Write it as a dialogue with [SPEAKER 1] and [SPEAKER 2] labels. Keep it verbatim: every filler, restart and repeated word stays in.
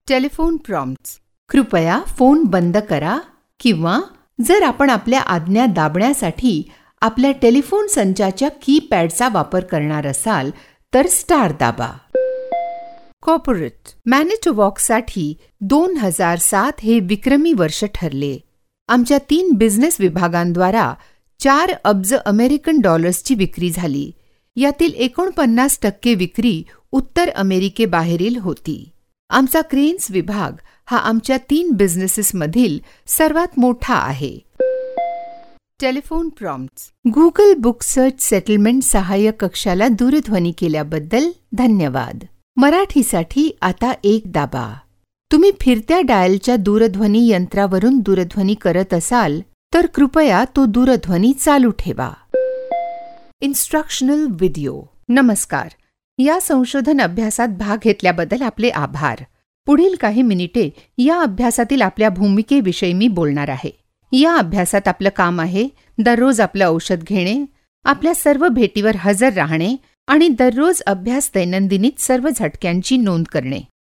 [SPEAKER 1] Telephone prompts. कृपया phone बंद करा किंवा जर आपण आपल्या आज्ञा दाबण्यासाठी आपल्या टेलिफोन संचाच्या कीपॅडचा वापर करणार असाल तर स्टार दाबा. कॉर्पोरेट. मॅनिटोवॉकसाठी दोन हजार सात हे विक्रमी वर्ष ठरले. आमच्या तीन बिझनेस विभागांद्वारा चार अब्ज अमेरिकन डॉलर्सची विक्री झाली. यातील एकोणपन्नास टक्के विक्री उत्तर अमेरिकेबाहेरील होती. आमचा क्रेन्स विभाग हा आमच्या तीन बिझनेसेसमधील सर्वात मोठा आहे. Telephone prompts. Google book search settlement सहाय्यक कक्षाला दूरध्वनी केल्याबद्दल धन्यवाद. मराठीसाठी आता एक दाबा. तुम्ही फिरत्या डायलच्या दूरध्वनी यंत्रावरून दूरध्वनी करत असाल तर कृपया तो दूरध्वनी चालू ठेवा. Instructional video. नमस्कार. या संशोधन अभ्यासात भाग घेतल्याबद्दल आपले आभार. पुढील काही मिनिटे या अभ्यासातील आपल्या भूमिकेविषयी मी बोलणार आहे. या अभ्यासात आपलं काम आहे दररोज आपलं औषध घेणे, आपल्या सर्व भेटीवर हजर राहणे आणि दररोज अभ्यास दैनंदिनीत सर्व झटक्यांची नोंद करणे.